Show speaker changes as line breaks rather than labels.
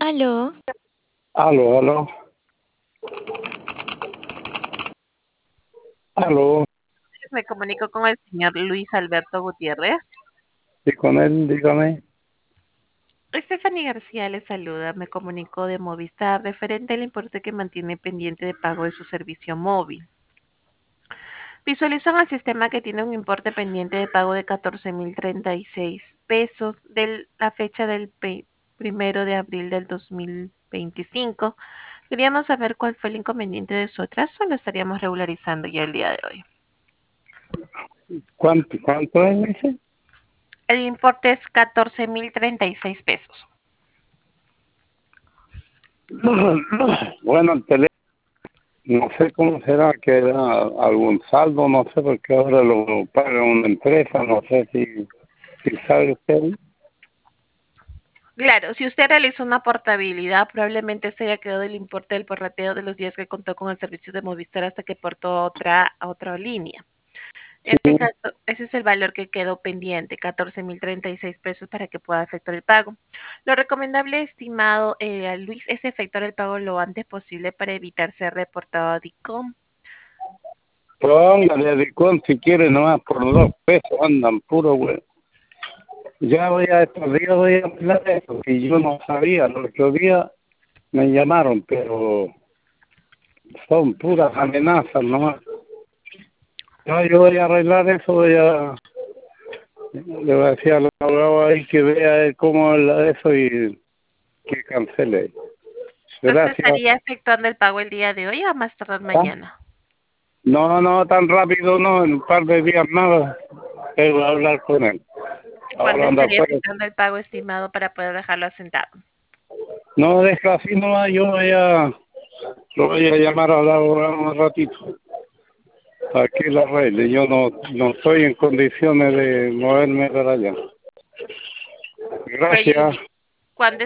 Aló,
Aló, aló, aló,
Me comunico con el señor Luis Alberto Gutiérrez.
y con él, dígame.
Stephanie García le saluda. Me comunico de Movistar referente al importe que mantiene pendiente de pago de su servicio móvil. Visualizo en el sistema que tiene un importe pendiente de pago de 14.036 pesos de la fecha del 1 de abril del 2025. Queríamos saber cuál fue el inconveniente de su atraso. Lo estaríamos regularizando ya el día de hoy.
¿Cuánto es, dice?
El importe es 14.036 pesos.
Bueno, el teléfono, no sé cómo será, que era algún saldo, no sé, porque ahora lo paga una empresa, no sé si sabe usted.
Claro, si usted realizó una portabilidad, probablemente se haya quedado el importe del porrateo de los días que contó con el servicio de Movistar hasta que portó a otra línea. En este
Sí,
caso, ese es el valor que quedó pendiente, 14.036 pesos para que pueda efectuar el pago. Lo recomendable, estimado a Luis, es efectuar el pago lo antes posible para evitar ser reportado a DICOM.
póngale a Dicón si quiere, nomás por 2 pesos, andan puro, güey. Ya estos días voy a hablar de eso, que yo no sabía, los otros días me llamaron, pero son puras amenazas, nomás. No, yo voy a arreglar eso, le voy a decir al abogado ahí que vea cómo es eso y que cancele.
¿Usted
Gracias.
estaría efectuando el pago el día de hoy o a más tardar
¿Ah?
mañana?
No, no, tan rápido no, en un par de días nada. Tengo que hablar con él.
¿Cuándo
Ahora anda
estaría
afuera.
efectuando el pago estimado para poder dejarlo asentado?
No, deja así nomás, lo voy a llamar al abogado un ratito. Para que lo arregle. Yo no estoy en condiciones de moverme para allá. Gracias.
Oye, ¿cuándo